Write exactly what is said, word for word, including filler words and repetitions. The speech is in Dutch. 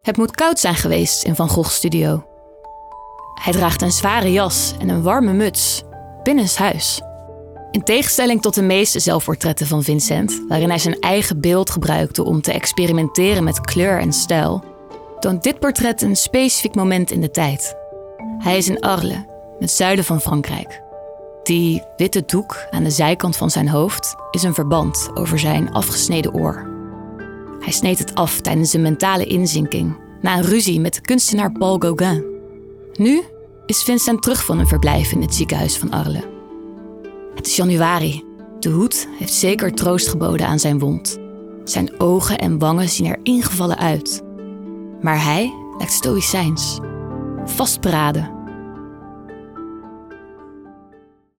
Het moet koud zijn geweest in Van Gogh's studio. Hij draagt een zware jas en een warme muts binnenshuis. In tegenstelling tot de meeste zelfportretten van Vincent, waarin hij zijn eigen beeld gebruikte om te experimenteren met kleur en stijl, toont dit portret een specifiek moment in de tijd. Hij is in Arles, het zuiden van Frankrijk. Die witte doek aan de zijkant van zijn hoofd is een verband over zijn afgesneden oor. Hij sneed het af tijdens een mentale inzinking, na een ruzie met de kunstenaar Paul Gauguin. Nu is Vincent terug van een verblijf in het ziekenhuis van Arles. Het is januari. De hoed heeft zeker troost geboden aan zijn wond. Zijn ogen en wangen zien er ingevallen uit. Maar hij lijkt stoïcijns, vastberaden.